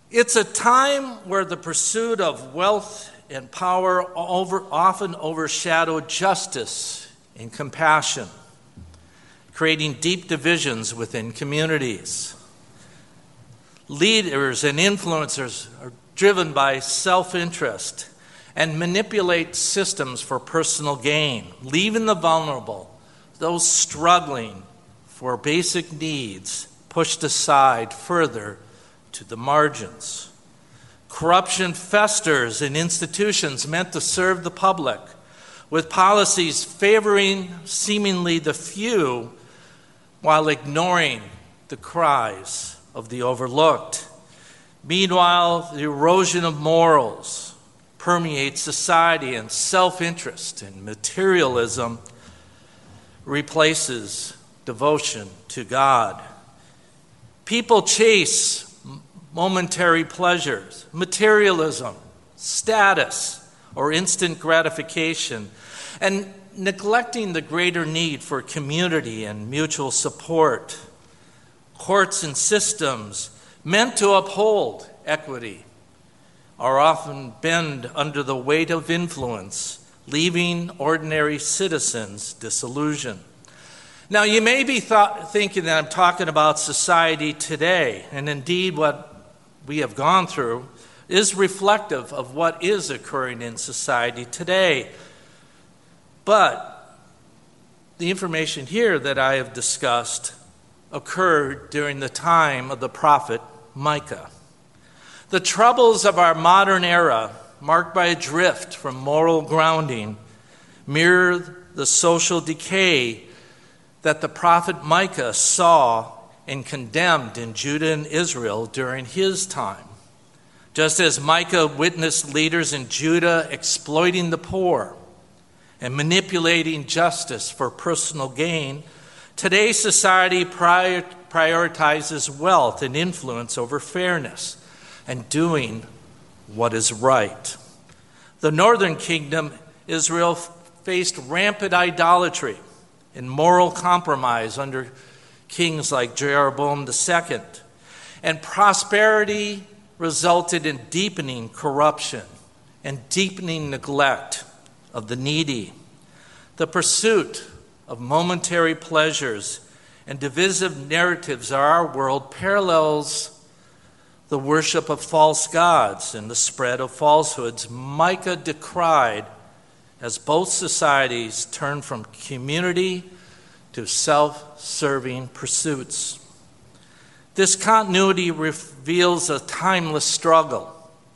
It's a time where the pursuit of wealth and power often overshadow justice and compassion, creating deep divisions within communities. Leaders and influencers are driven by self-interest and manipulate systems for personal gain, leaving the vulnerable, those struggling for basic needs, pushed aside further to the margins. Corruption festers in institutions meant to serve the public, with policies favoring seemingly the few while ignoring the cries of the overlooked. Meanwhile, the erosion of morals permeates society, and self-interest and materialism replaces devotion to God. People chase momentary pleasures, materialism, status, or instant gratification, and neglecting the greater need for community and mutual support. Courts and systems meant to uphold equity are often bend under the weight of influence, leaving ordinary citizens disillusioned. Now, you may be thinking that I'm talking about society today, and indeed what we have gone through is reflective of what is occurring in society today. But the information here that I have discussed occurred during the time of the prophet Micah. The troubles of our modern era, marked by a drift from moral grounding, mirror the social decay that the prophet Micah saw and condemned in Judah and Israel during his time. Just as Micah witnessed leaders in Judah exploiting the poor and manipulating justice for personal gain, today's society prioritizes wealth and influence over fairness and doing what is right. The northern kingdom, Israel, faced rampant idolatry and moral compromise under kings like Jeroboam II, and prosperity resulted in deepening corruption and deepening neglect of the needy. The pursuit of momentary pleasures and divisive narratives of our world parallels the worship of false gods and the spread of falsehoods Micah decried as both societies turn from community to self-serving pursuits. This continuity reveals a timeless struggle.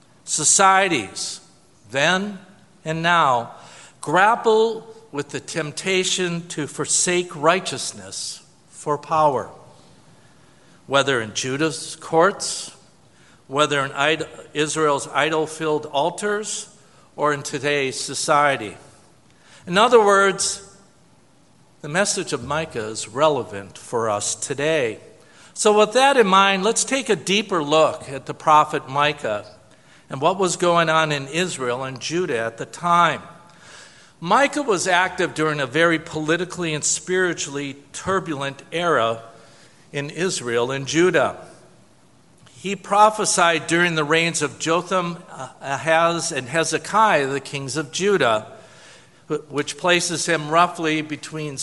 Societies, then and now, grapple with the temptation to forsake righteousness for power, whether in Judah's courts, whether in Israel's idol-filled altars, or in today's society. In other words, the message of Micah is relevant for us today. So with that in mind, let's take a deeper look at the prophet Micah and what was going on in Israel and Judah at the time. Micah was active during a very politically and spiritually turbulent era in Israel and Judah. He prophesied during the reigns of Jotham, Ahaz, and Hezekiah, the kings of Judah, which places him roughly between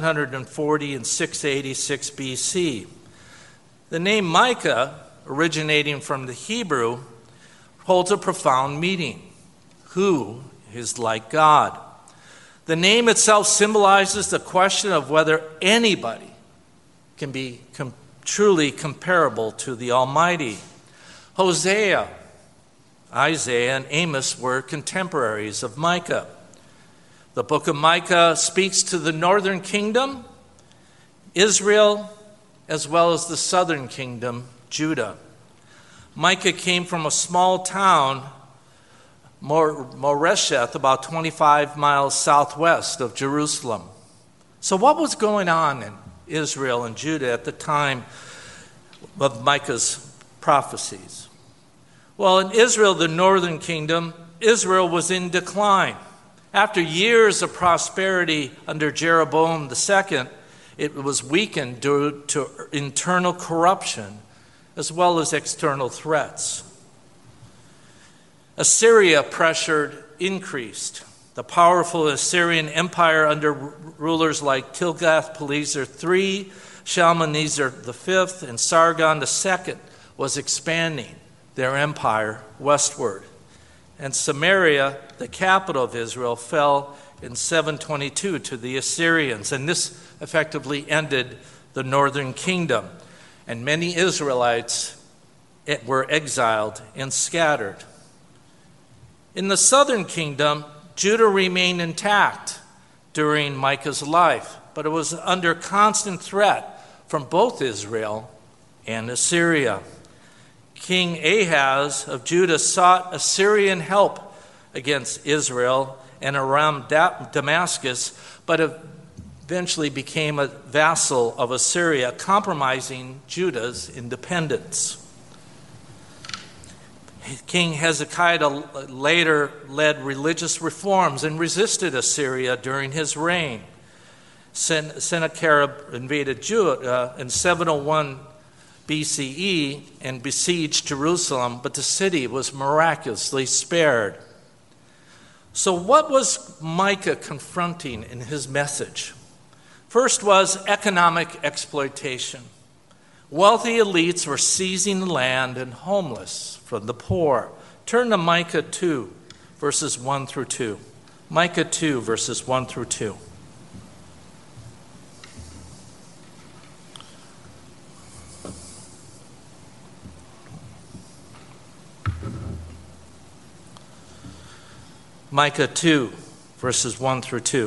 740 and 686 BC. The name Micah, originating from the Hebrew, holds a profound meaning. Who is like God? The name itself symbolizes the question of whether anybody can be truly comparable to the Almighty. Hosea, Isaiah, and Amos were contemporaries of Micah. The book of Micah speaks to the northern kingdom, Israel, as well as the southern kingdom, Judah. Micah came from a small town, Moresheth, about 25 miles southwest of Jerusalem. So what was going on in Israel and Judah at the time of Micah's prophecies? Well, in Israel, the northern kingdom, Israel was in decline. After years of prosperity under Jeroboam II, it was weakened due to internal corruption as well as external threats. Assyria pressured increased. The powerful Assyrian Empire under rulers like Tiglath-Pileser III, Shalmaneser V, and Sargon II was expanding their empire westward. And Samaria, the capital of Israel, fell in 722 to the Assyrians, and this effectively ended the northern kingdom. And many Israelites were exiled and scattered. In the southern kingdom, Judah remained intact during Micah's life, but it was under constant threat from both Israel and Assyria. King Ahaz of Judah sought Assyrian help against Israel and around Damascus, but eventually became a vassal of Assyria, compromising Judah's independence. King Hezekiah later led religious reforms and resisted Assyria during his reign. Sennacherib invaded Judah in 701 BCE and besieged Jerusalem, but the city was miraculously spared. So what was Micah confronting in his message? First was economic exploitation. Wealthy elites were seizing the land and homeless from the poor. Turn to Micah 2, verses 1 through 2. Micah 2, verses 1 through 2. Micah 2, verses 1 through 2.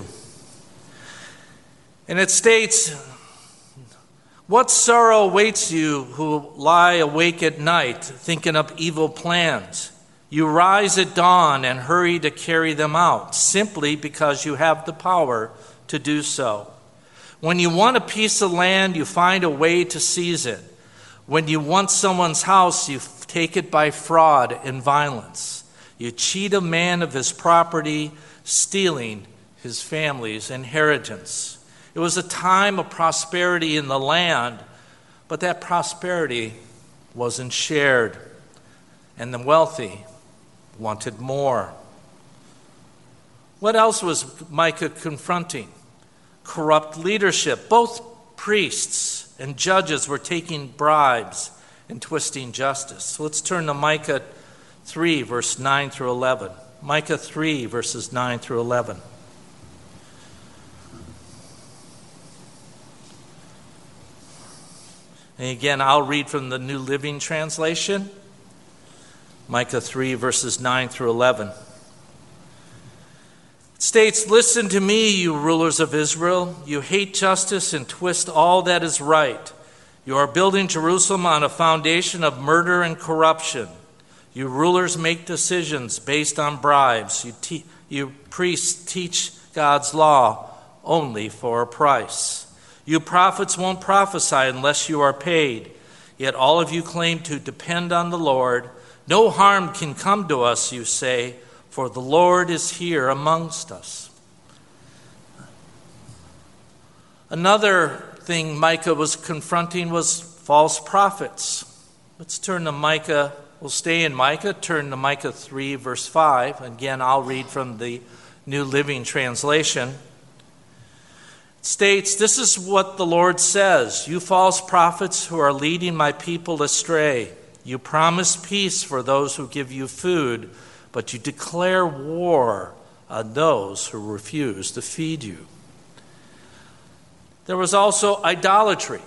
And it states, "What sorrow awaits you who lie awake at night, thinking up evil plans? You rise at dawn and hurry to carry them out, simply because you have the power to do so. When you want a piece of land, you find a way to seize it. When you want someone's house, you take it by fraud and violence. You cheat a man of his property, stealing his family's inheritance." It was a time of prosperity in the land, but that prosperity wasn't shared, and the wealthy wanted more. What else was Micah confronting? Corrupt leadership. Both priests and judges were taking bribes and twisting justice. So let's turn to Micah 3, verse 9 through 11. Micah 3, verses 9 through 11. And again, I'll read from the New Living Translation. Micah 3, verses 9 through 11. It states, "Listen to me, you rulers of Israel. You hate justice and twist all that is right. You are building Jerusalem on a foundation of murder and corruption. You rulers make decisions based on bribes. You priests teach God's law only for a price. You prophets won't prophesy unless you are paid. Yet all of you claim to depend on the Lord. No harm can come to us, you say, for the Lord is here amongst us." Another thing Micah was confronting was false prophets. Let's turn to Micah. We'll stay in Micah. Turn to Micah 3, verse 5. Again, I'll read from the New Living Translation. It states, "This is what the Lord says, you false prophets who are leading my people astray. You promise peace for those who give you food, but you declare war on those who refuse to feed you." There was also idolatry.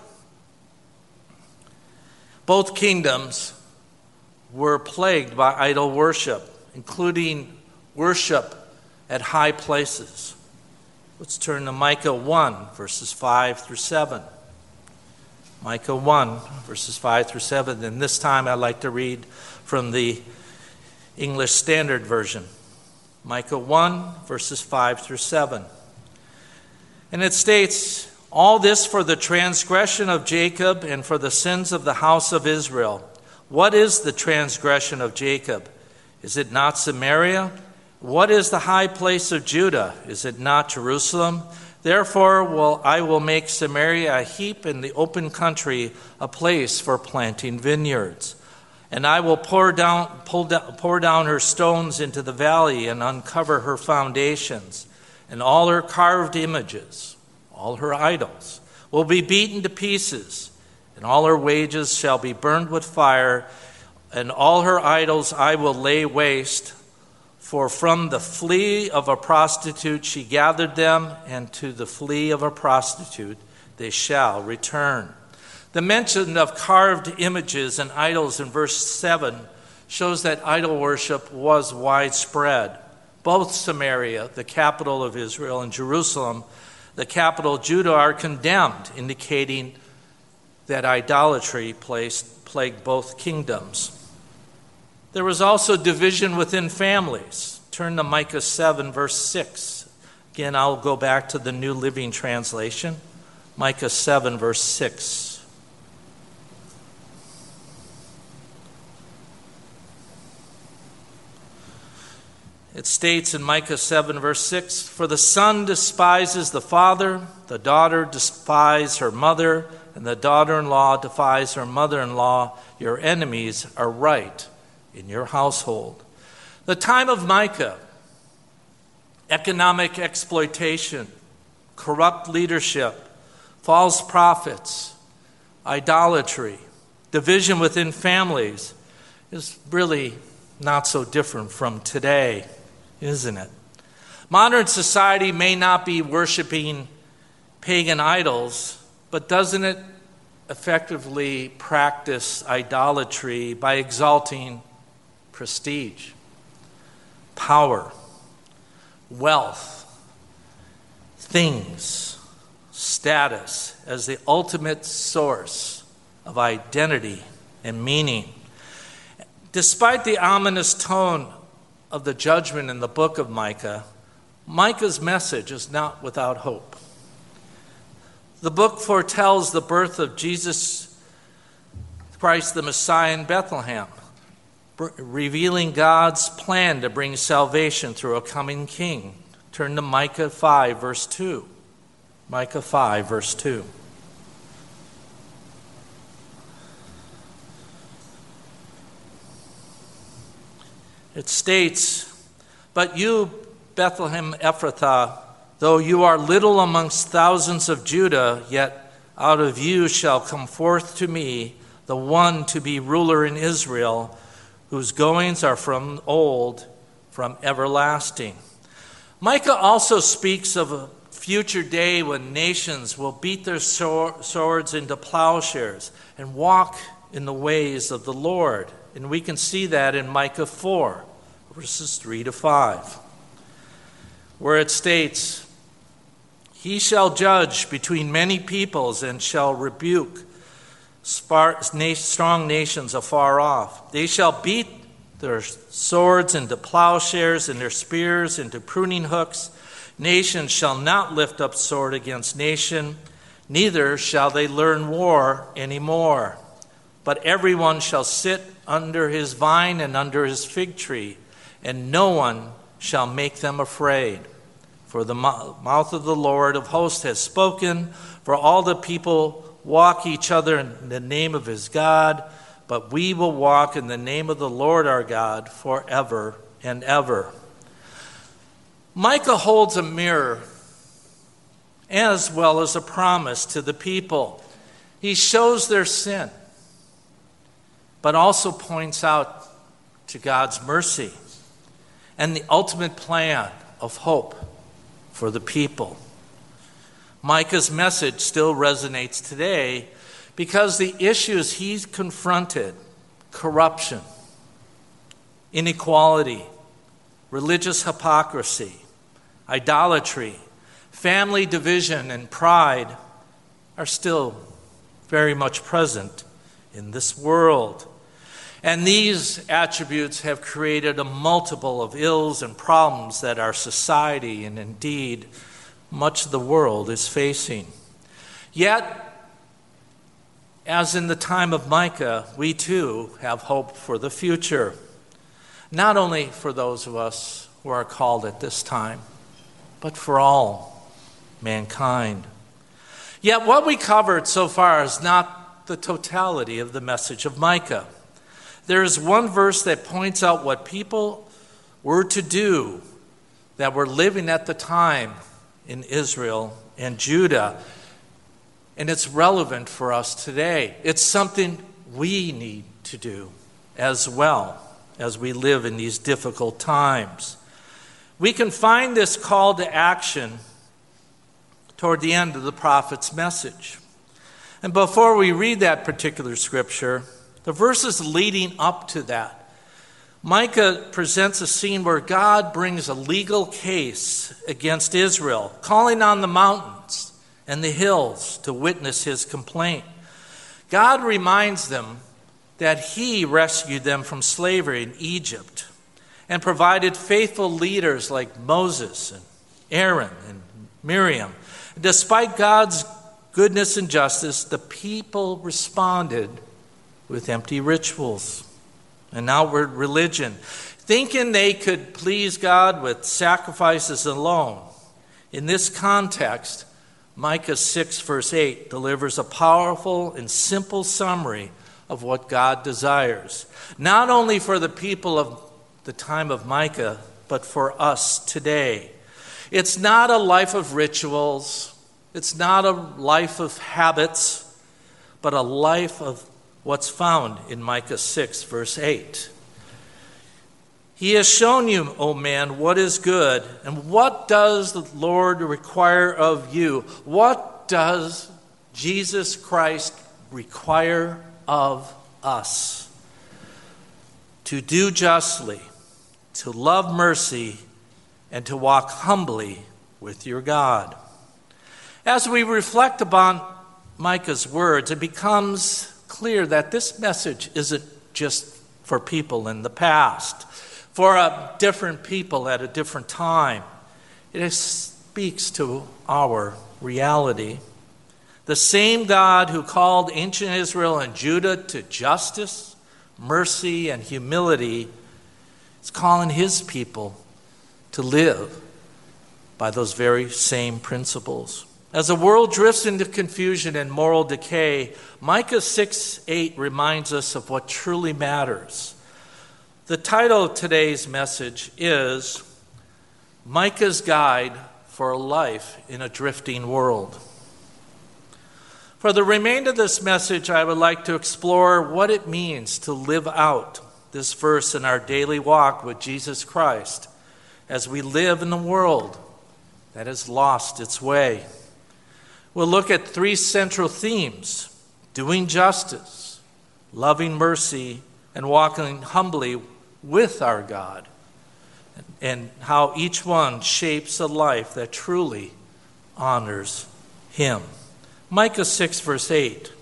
Both kingdoms were plagued by idol worship, including worship at high places. Let's turn to Micah 1, verses 5 through 7. Micah 1, verses 5 through 7. And this time I'd like to read from the English Standard Version. Micah 1, verses 5 through 7. And it states, "All this for the transgression of Jacob and for the sins of the house of Israel. What is the transgression of Jacob? Is it not Samaria? What is the high place of Judah? Is it not Jerusalem? Therefore I will make Samaria a heap and the open country a place for planting vineyards. And I will pour down her stones into the valley and uncover her foundations. And all her carved images, all her idols, will be beaten to pieces. And all her wages shall be burned with fire. And all her idols I will lay waste. For from the flea of a prostitute she gathered them, and to the flea of a prostitute they shall return. The mention of carved images and idols in verse 7 shows that idol worship was widespread. Both Samaria, the capital of Israel, and Jerusalem, the capital of Judah, are condemned, indicating that idolatry plagued both kingdoms. There was also division within families. Turn to Micah 7, verse 6. Again, I'll go back to the New Living Translation. Micah 7, verse 6. It states in Micah 7, verse 6, "For the son despises the father, the daughter despises her mother, and the daughter-in-law defies her mother-in-law. Your enemies are right in your household." The time of Micah, economic exploitation, corrupt leadership, false prophets, idolatry, division within families is really not so different from today, isn't it? Modern society may not be worshiping pagan idols, but doesn't it effectively practice idolatry by exalting prestige, power, wealth, things, status as the ultimate source of identity and meaning? Despite the ominous tone of the judgment in the book of Micah, Micah's message is not without hope. The book foretells the birth of Jesus Christ the Messiah in Bethlehem, revealing God's plan to bring salvation through a coming king. Turn to Micah 5, verse 2. Micah 5, verse 2. It states, "But you, Bethlehem Ephrathah, though you are little amongst thousands of Judah, yet out of you shall come forth to me the one to be ruler in Israel, whose goings are from old, from everlasting." Micah also speaks of a future day when nations will beat their swords into plowshares and walk in the ways of the Lord. And we can see that in Micah 4, verses 3 to 5, where it states, "He shall judge between many peoples and shall rebuke strong nations afar off. They shall beat their swords into plowshares and their spears into pruning hooks. Nation shall not lift up sword against nation, neither shall they learn war anymore. But everyone shall sit under his vine and under his fig tree, and no one shall make them afraid. For the mouth of the Lord of hosts has spoken, for all the people walk each other in the name of his God, but we will walk in the name of the Lord our God forever and ever." Micah holds a mirror as well as a promise to the people. He shows their sin, but also points out to God's mercy and the ultimate plan of hope for the people. Micah's message still resonates today because the issues he's confronted, corruption, inequality, religious hypocrisy, idolatry, family division, and pride, are still very much present in this world. And these attributes have created a multiple of ills and problems that our society and indeed much of the world is facing. Yet, as in the time of Micah, we too have hope for the future. Not only for those of us who are called at this time, but for all mankind. Yet what we covered so far is not the totality of the message of Micah. there is one verse that points out what people were to do that were living at the time in Israel and Judah. And it's relevant for us today. It's something we need to do as well as we live in these difficult times. We can find this call to action toward the end of the prophet's message. And before we read that particular scripture, the verses leading up to that, Micah presents a scene where God brings a legal case against Israel, calling on the mountains and the hills to witness his complaint. God reminds them that he rescued them from slavery in Egypt and provided faithful leaders like Moses and Aaron and Miriam. Despite God's goodness and justice, the people responded with empty rituals and outward religion, thinking they could please God with sacrifices alone. In this context, Micah 6 verse 8 delivers a powerful and simple summary of what God desires, not only for the people of the time of Micah, but for us today. It's not a life of rituals, it's not a life of habits, but a life of what's found in Micah 6, verse 8. He has shown you, O man, what is good, and what does the Lord require of you? What does Jesus Christ require of us? To do justly, to love mercy, and to walk humbly with your God. As we reflect upon Micah's words, it becomes clear that this message isn't just for people in the past, for a different people at a different time. It speaks to our reality. The same God who called ancient Israel and Judah to justice, mercy, and humility is calling his people to live by those very same principles. As the world drifts into confusion and moral decay, Micah 6:8 reminds us of what truly matters. The title of today's message is Micah's Guide for a Life in a Drifting World. For the remainder of this message, I would like to explore what it means to live out this verse in our daily walk with Jesus Christ as we live in a world that has lost its way. We'll look at three central themes: doing justice, loving mercy, and walking humbly with our God, and how each one shapes a life that truly honors him. Micah 6, verse 8.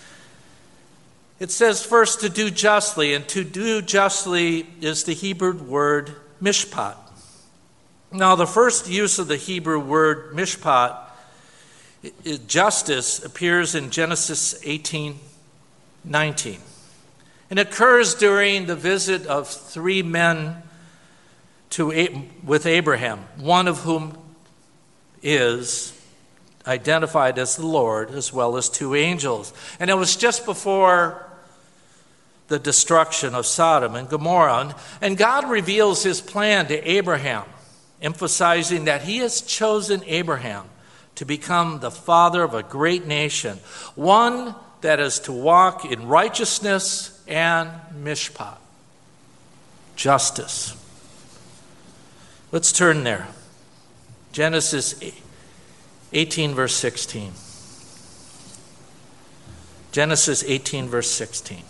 It says first to do justly, and to do justly is the Hebrew word mishpat. Now, the first use of the Hebrew word mishpat, justice, appears in Genesis 18:19. And occurs during the visit of three men with Abraham, one of whom is identified as the Lord, as well as two angels. And it was just before the destruction of Sodom and Gomorrah. And God reveals his plan to Abraham, emphasizing that he has chosen Abraham to become the father of a great nation, one that is to walk in righteousness and mishpat, justice. Let's turn there. Genesis 18, verse 16. Genesis 18, verse 16.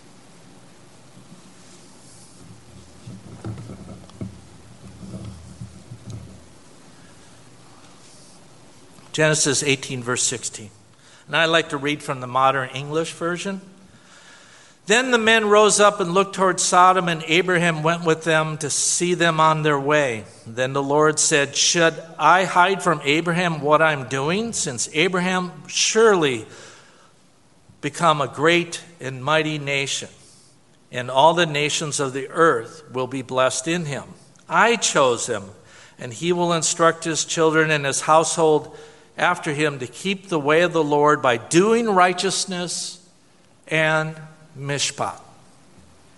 Genesis 18, verse 16. And I like to read from the modern English version. Then the men rose up and looked toward Sodom, and Abraham went with them to see them on their way. Then the Lord said, "Should I hide from Abraham what I'm doing, since Abraham surely become a great and mighty nation, and all the nations of the earth will be blessed in him? I chose him, and he will instruct his children and his household after him to keep the way of the Lord by doing righteousness and mishpat."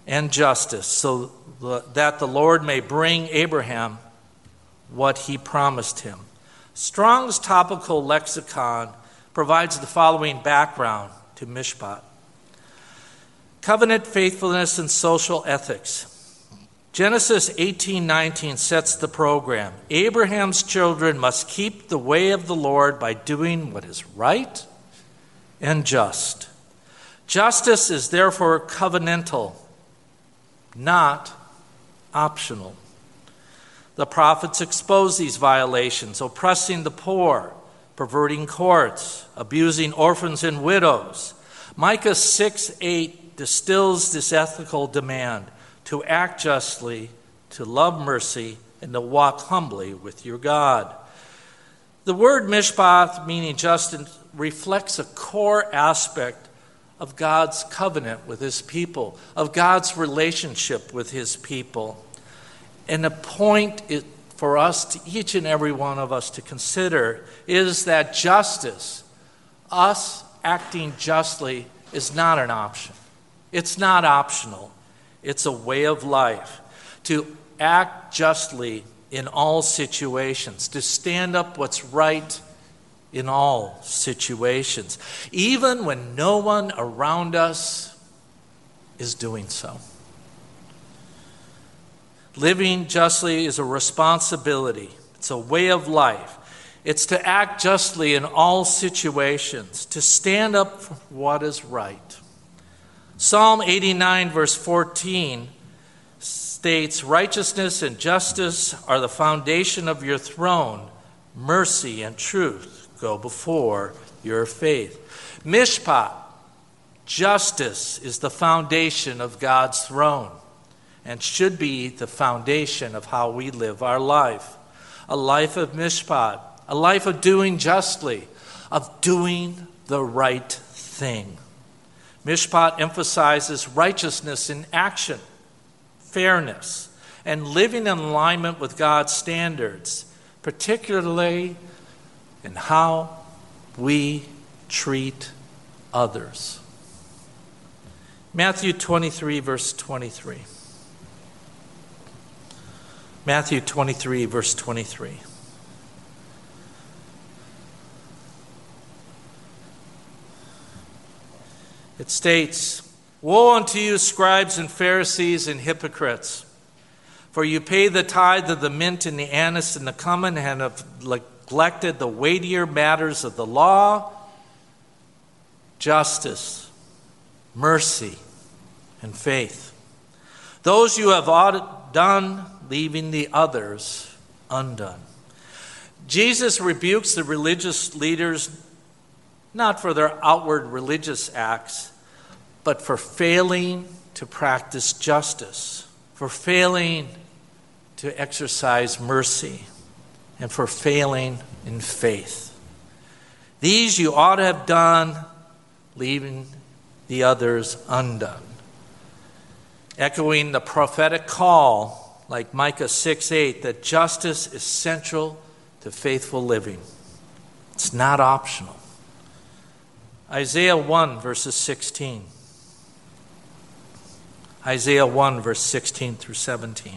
and justice, so that the Lord may bring Abraham what he promised him. Strong's topical lexicon provides the following background to Mishpat. Covenant faithfulness and social ethics. Genesis 18:19 sets the program. Abraham's children must keep the way of the Lord by doing what is right and just. Justice is therefore covenantal, not optional. The prophets expose these violations, oppressing the poor, perverting courts, abusing orphans and widows. Micah 6:8 distills this ethical demand: to act justly, to love mercy, and to walk humbly with your God. The word mishpat, meaning justice, reflects a core aspect of God's covenant with his people, of God's relationship with his people. And the point for us, to each and every one of us to consider, is that justice, us acting justly, is not an option. It's not optional. It's a way of life. To act justly in all situations, to stand up what's right in all situations, even when no one around us is doing so. Living justly is a responsibility. It's a way of life. It's to act justly in all situations, to stand up for what is right. Psalm 89, verse 14 states, righteousness and justice are the foundation of your throne. Mercy and truth go before your faith. Mishpat, justice, is the foundation of God's throne and should be the foundation of how we live our life. A life of mishpat, a life of doing justly, of doing the right thing. Mishpat emphasizes righteousness in action, fairness, and living in alignment with God's standards, particularly in how we treat others. Matthew 23, verse 23. Matthew 23, verse 23. It states, woe unto you, scribes and Pharisees and hypocrites, for you pay the tithe of the mint and the anise and the cumin, and have neglected the weightier matters of the law, justice, mercy, and faith. Those you have done, leaving the others undone. Jesus rebukes the religious leaders not for their outward religious acts, but for failing to practice justice, for failing to exercise mercy, and for failing in faith. These you ought to have done, leaving the others undone. Echoing the prophetic call, like Micah 6:8, that justice is central to faithful living. It's not optional. Isaiah 1, verses 16. Isaiah 1, verse 16 through 17.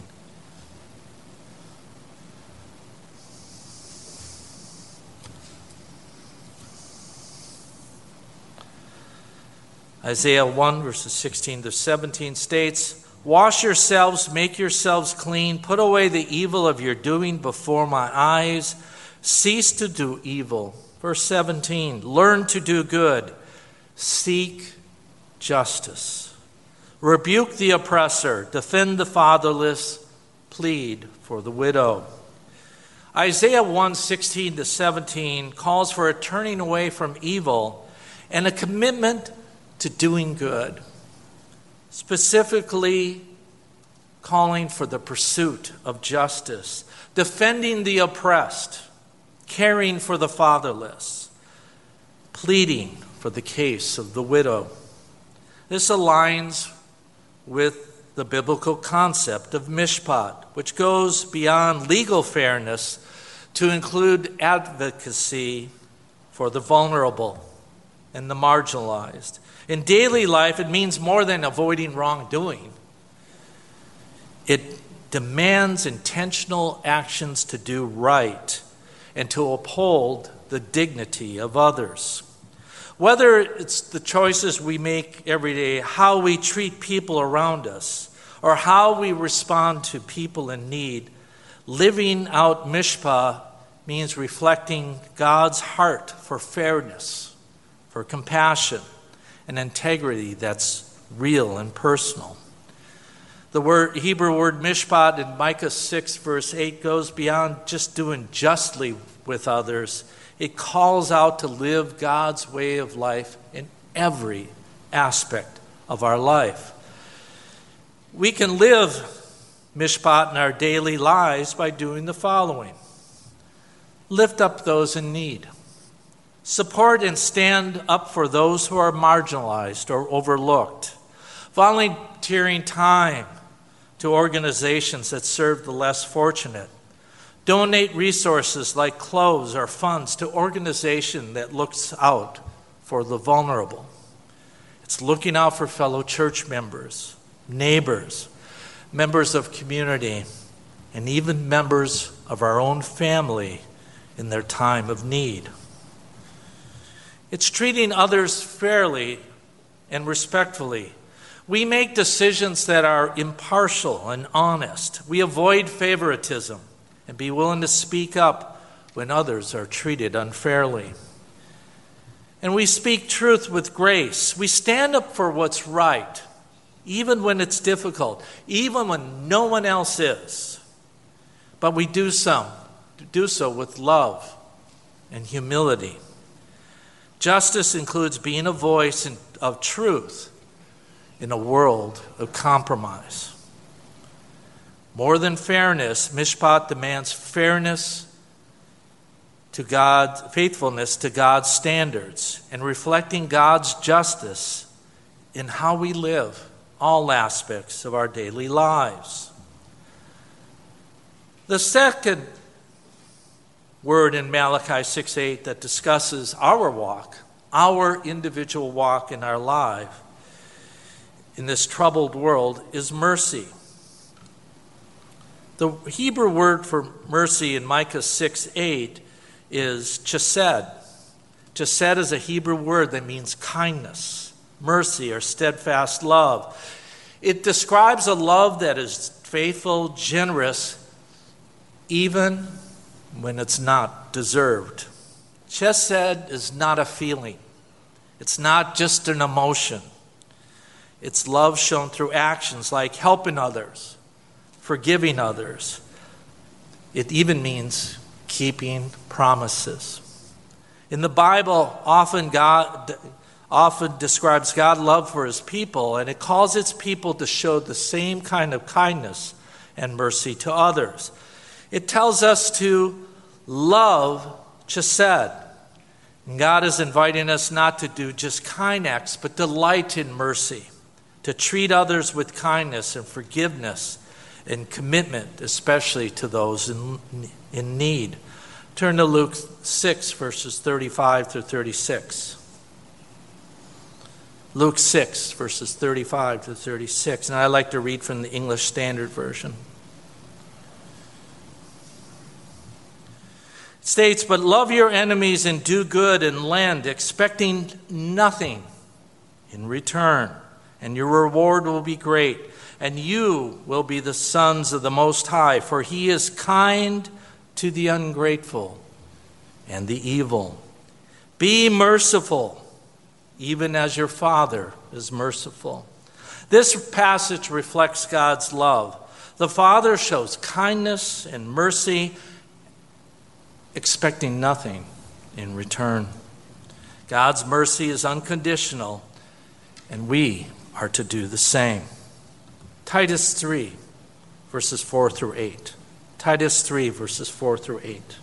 Isaiah 1, verses 16 to 17 states, wash yourselves, make yourselves clean, put away the evil of your doing before my eyes, cease to do evil. Verse 17, learn to do good, seek justice, rebuke the oppressor, defend the fatherless, plead for the widow. Isaiah 1, 16 to 17 calls for a turning away from evil and a commitment to doing good, specifically calling for the pursuit of justice, defending the oppressed, caring for the fatherless, pleading for the case of the widow. This aligns with the biblical concept of mishpat, which goes beyond legal fairness to include advocacy for the vulnerable and the marginalized. In daily life, it means more than avoiding wrongdoing. It demands intentional actions to do right and to uphold the dignity of others. Whether it's the choices we make every day, how we treat people around us, or how we respond to people in need, living out mishpah means reflecting God's heart for fairness, for compassion, and integrity that's real and personal. The Hebrew word mishpat in Micah 6 verse 8 goes beyond just doing justly with others. It calls out to live God's way of life in every aspect of our life. We can live mishpat in our daily lives by doing the following. Lift up those in need. Support and stand up for those who are marginalized or overlooked. Volunteering time to organizations that serve the less fortunate. Donate resources like clothes or funds to organization that looks out for the vulnerable. It's looking out for fellow church members, neighbors, members of community, and even members of our own family in their time of need. It's treating others fairly and respectfully. We make decisions that are impartial and honest. We avoid favoritism and be willing to speak up when others are treated unfairly. And we speak truth with grace. We stand up for what's right, even when it's difficult, even when no one else is. But we do so with love and humility. Justice includes being a voice of truth in a world of compromise. More than fairness, mishpat demands fairness to God, faithfulness to God's standards, and reflecting God's justice in how we live all aspects of our daily lives. The second word in Malachi 6:8 that discusses our walk, our individual walk in our life in this troubled world, is mercy. The Hebrew word for mercy in Micah 6:8 is chesed. Chesed is a Hebrew word that means kindness, mercy, or steadfast love. It describes a love that is faithful, generous, even when it's not deserved. Chesed is not a feeling. It's not just an emotion. It's love shown through actions like helping others, forgiving others. It even means keeping promises. In the Bible, often describes God's love for his people, and it calls its people to show the same kind of kindness and mercy to others. It tells us to love chesed. And God is inviting us not to do just kind acts, but delight in mercy, to treat others with kindness and forgiveness and commitment, especially to those in need. Turn to Luke 6, verses 35 through 36. Luke 6, verses 35 to 36. And I like to read from the English Standard Version. It states, "But love your enemies and do good and lend, expecting nothing in return. And your reward will be great, and you will be the sons of the Most High, for he is kind to the ungrateful and the evil. Be merciful, even as your Father is merciful." This passage reflects God's love. The Father shows kindness and mercy, expecting nothing in return. God's mercy is unconditional, and we are to do the same. Titus 3, verses 4 through 8. Titus 3, verses 4 through 8.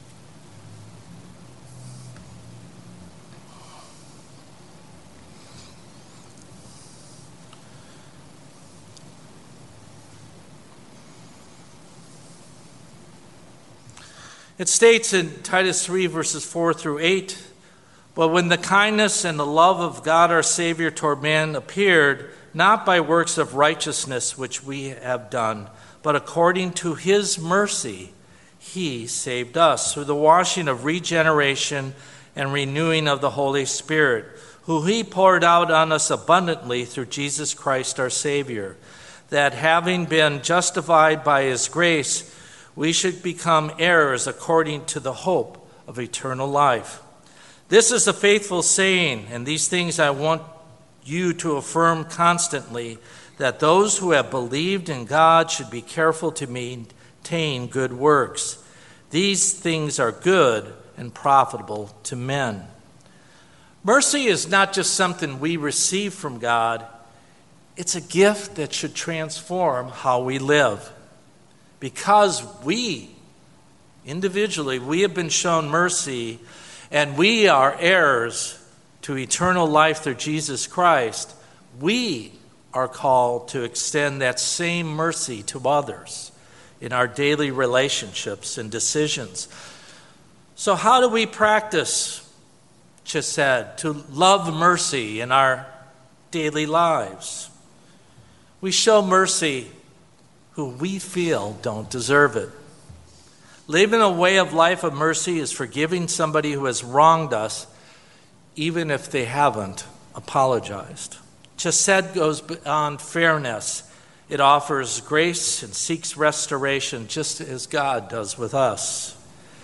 It states in Titus 3, verses 4 through 8, "But when the kindness and the love of God our Savior toward man appeared, not by works of righteousness which we have done, but according to his mercy, he saved us through the washing of regeneration and renewing of the Holy Spirit, who he poured out on us abundantly through Jesus Christ our Savior, that having been justified by his grace, we should become heirs according to the hope of eternal life. This is a faithful saying, and these things I want you to affirm constantly, that those who have believed in God should be careful to maintain good works. These things are good and profitable to men. Mercy is not just something we receive from God. It's a gift that should transform how we live. Because we, individually, we have been shown mercy, and we are heirs to eternal life through Jesus Christ, we are called to extend that same mercy to others in our daily relationships and decisions. So how do we practice chesed, to love mercy in our daily lives? We show mercy who we feel don't deserve it. Living a way of life of mercy is forgiving somebody who has wronged us, even if they haven't apologized. Chesed goes beyond fairness. It offers grace and seeks restoration, just as God does with us.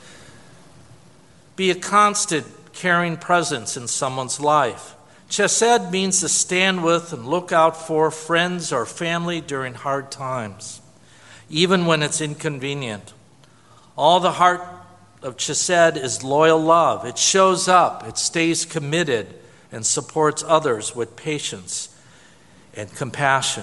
Be a constant, caring presence in someone's life. Chesed means to stand with and look out for friends or family during hard times, even when it's inconvenient. All the heart of chesed is loyal love. It shows up, it stays committed, and supports others with patience and compassion.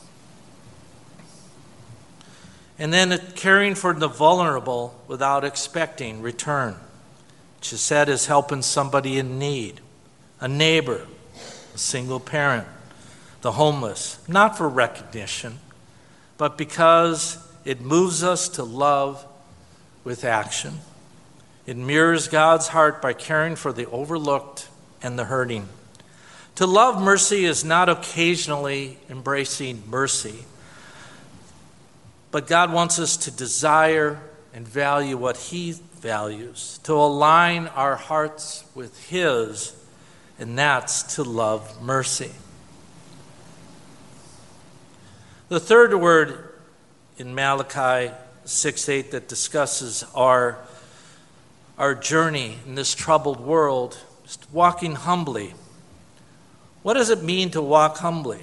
And then caring for the vulnerable without expecting return. Chesed is helping somebody in need, a neighbor, a single parent, the homeless, not for recognition, but because it moves us to love with action. It mirrors God's heart by caring for the overlooked and the hurting. To love mercy is not occasionally embracing mercy, but God wants us to desire and value what he values, to align our hearts with his, and that's to love mercy. The third word in Malachi 6:8 that discusses our journey in this troubled world is walking humbly. What does it mean to walk humbly?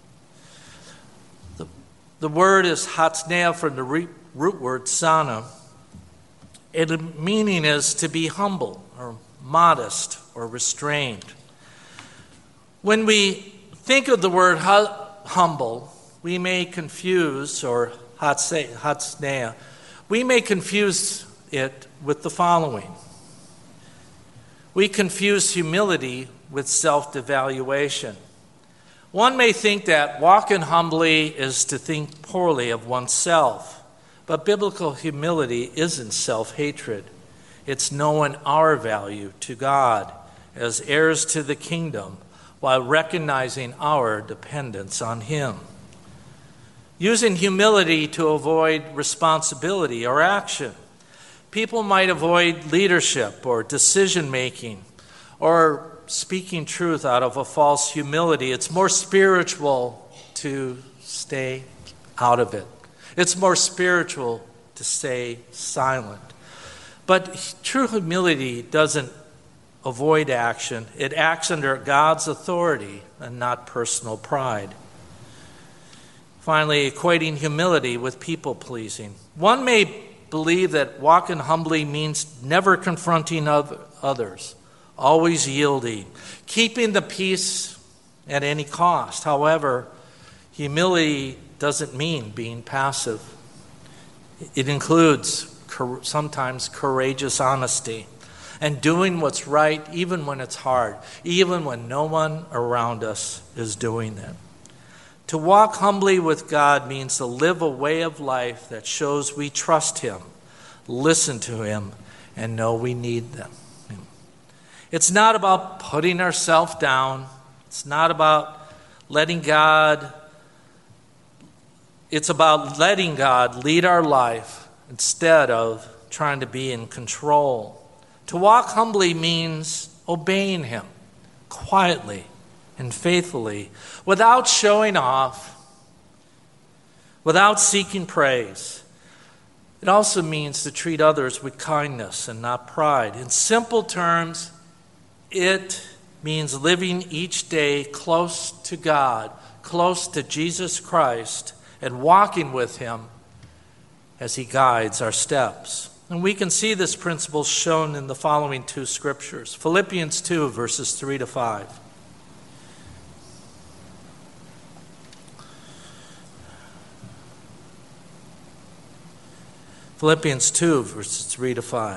The word is hatsnea from the root word sana. And the meaning is to be humble or modest or restrained. When we think of the word humble, we may confuse, or hatsnea, we may confuse it with the following. We confuse humility with self-devaluation. One may think that walking humbly is to think poorly of oneself. But biblical humility isn't self-hatred. It's knowing our value to God as heirs to the kingdom while recognizing our dependence on him. Using humility to avoid responsibility or action. People might avoid leadership or decision-making or speaking truth out of a false humility. It's more spiritual to stay out of it. It's more spiritual to stay silent. But true humility doesn't avoid action. It acts under God's authority and not personal pride. Finally, equating humility with people-pleasing. One may believe that walking humbly means never confronting others, always yielding, keeping the peace at any cost. However, humility doesn't mean being passive. It includes sometimes courageous honesty and doing what's right even when it's hard, even when no one around us is doing it. To walk humbly with God means to live a way of life that shows we trust him, listen to him, and know we need them. It's not about putting ourselves down. It's not about It's about letting God lead our life instead of trying to be in control. To walk humbly means obeying him quietly and faithfully, without showing off, without seeking praise. It also means to treat others with kindness and not pride. In simple terms, it means living each day close to God, close to Jesus Christ, and walking with him as he guides our steps. And we can see this principle shown in the following two scriptures. Philippians 2, verses 3 to 5. Philippians 2, verses 3 to 5.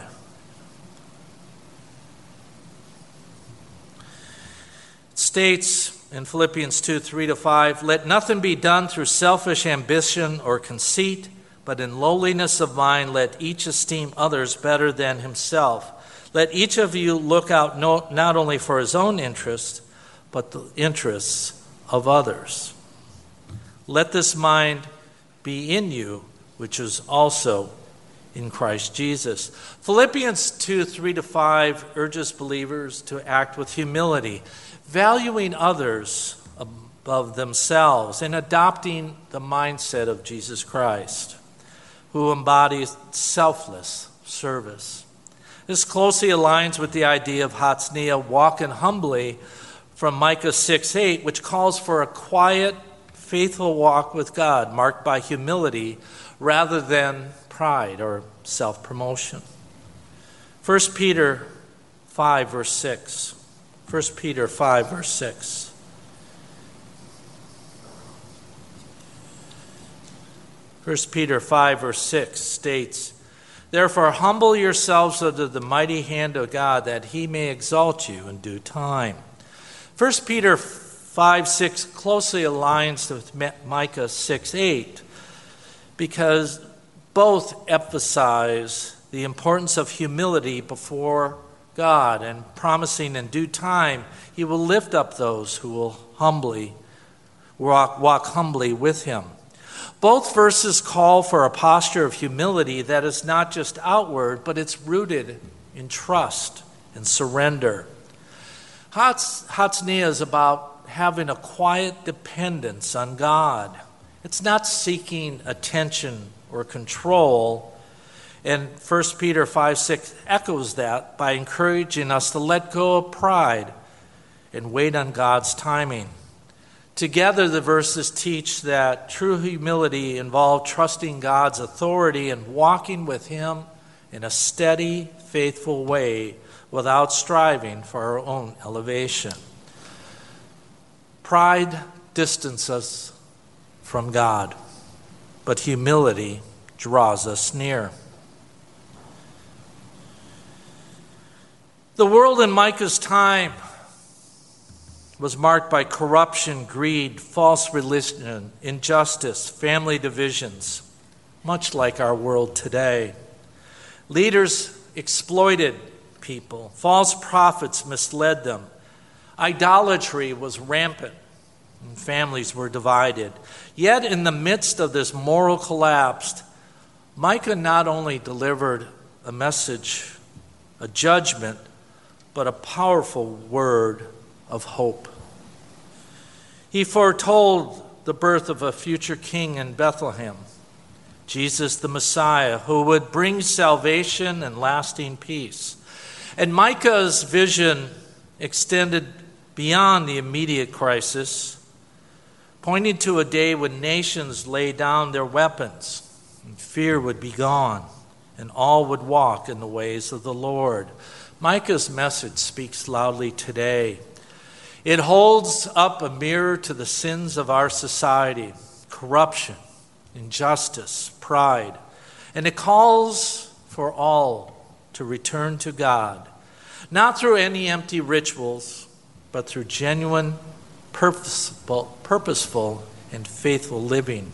It states in Philippians 2, 3 to 5, "Let nothing be done through selfish ambition or conceit, but in lowliness of mind let each esteem others better than himself. Let each of you look out not only for his own interest, but the interests of others. Let this mind be in you, which is also in Christ Jesus." Philippians 2, 3 to 5 urges believers to act with humility, valuing others above themselves, and adopting the mindset of Jesus Christ, who embodies selfless service. This closely aligns with the idea of Hatzniah walking humbly from Micah 6:8, which calls for a quiet, faithful walk with God, marked by humility rather than pride or self-promotion. 1 Peter 5, verse 6. 1 Peter 5, verse 6. First Peter 5, verse 6 states, "Therefore humble yourselves under the mighty hand of God, that he may exalt you in due time." 1 Peter 5, 6 closely aligns with Micah 6, 8, because both emphasize the importance of humility before God and promising in due time he will lift up those who will walk humbly with him. Both verses call for a posture of humility that is not just outward, but it's rooted in trust and surrender. Hatzniah is about having a quiet dependence on God. It's not seeking attention or control. And 1 Peter 5, 6 echoes that by encouraging us to let go of pride and wait on God's timing. Together, the verses teach that true humility involves trusting God's authority and walking with him in a steady, faithful way without striving for our own elevation. Pride distances us from God, but humility draws us near. The world in Micah's time was marked by corruption, greed, false religion, injustice, family divisions, much like our world today. Leaders exploited people. False prophets misled them. Idolatry was rampant, and families were divided. Yet in the midst of this moral collapse, Micah not only delivered a message, a judgment, but a powerful word of hope. He foretold the birth of a future king in Bethlehem, Jesus the Messiah, who would bring salvation and lasting peace. And Micah's vision extended beyond the immediate crisis, pointing to a day when nations lay down their weapons, and fear would be gone, and all would walk in the ways of the Lord. Micah's message speaks loudly today. It holds up a mirror to the sins of our society: corruption, injustice, pride. And it calls for all to return to God, not through any empty rituals, but through genuine, purposeful, and faithful living.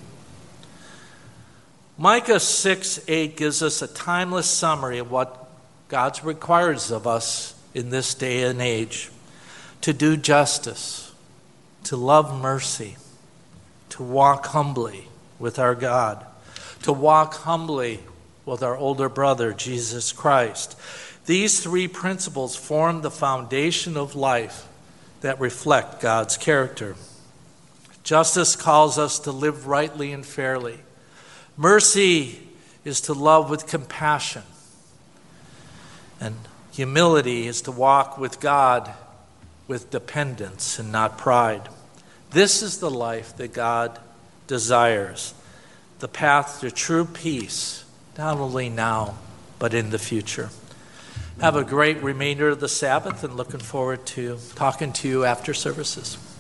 Micah 6:8 gives us a timeless summary of what God requires of us in this day and age: to do justice, to love mercy, to walk humbly with our God, to walk humbly with our older brother, Jesus Christ. These three principles form the foundation of life that reflect God's character. Justice calls us to live rightly and fairly. Mercy is to love with compassion. And humility is to walk with God with dependence and not pride. This is the life that God desires, the path to true peace, not only now, but in the future. Have a great remainder of the Sabbath, and looking forward to talking to you after services.